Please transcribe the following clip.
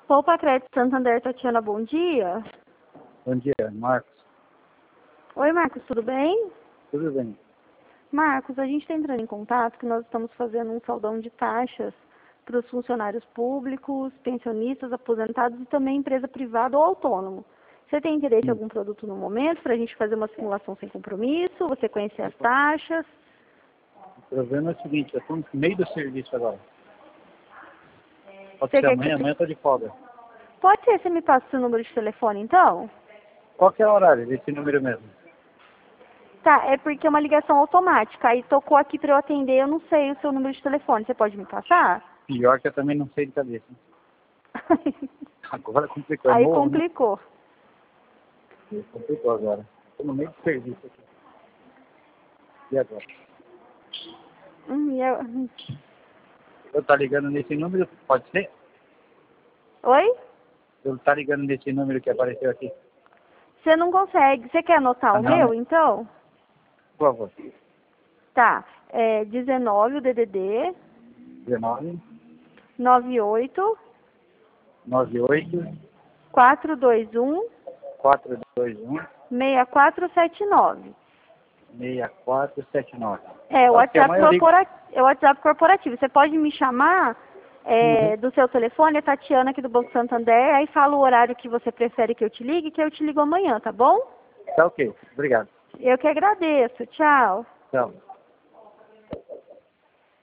Poupa Crédito Santander, Tatiana, bom dia. Bom dia, Marcos. Oi, Marcos, tudo bem? Tudo bem? Marcos, a gente está entrando em contato que nós estamos fazendo um saldão de taxas para os funcionários públicos, pensionistas, aposentados e também empresa privada ou autônomo. Você tem interesse em algum produto no momento para a gente fazer uma simulação sem compromisso? Você conhecer as taxas? O problema é o seguinte, eu estou no meio do serviço agora. Pode Você ser quer amanhã, amanhã eu estou de folga. Pode ser, você me passa o seu número de telefone, então? Qual que é o horário desse número mesmo? Tá, é porque é uma ligação automática. Aí tocou aqui para eu atender, eu não sei o seu número de telefone. Você pode me passar? Pior que eu também não sei de cabeça. Agora complicou, é Aí novo, né? complicou. Complicou agora. Estou no meio do serviço aqui. E agora? Eu... Eu estou ligando nesse número, pode ser? Oi? Eu estou ligando nesse número que apareceu aqui. Você não consegue. Você quer anotar o Não, meu, né? então? Por favor. Tá. É 19, o DDD, 19, 98, 98, 421, 421, 6479. 6479. É o Pode ser WhatsApp amanhã eu ligo. é o WhatsApp corporativo. Você pode me chamar do seu telefone, é Tatiana aqui do Banco Santander, aí fala o horário que você prefere que eu te ligue, que eu te ligo amanhã, tá bom? Tá ok. Obrigado. Eu que agradeço. Tchau. Tchau.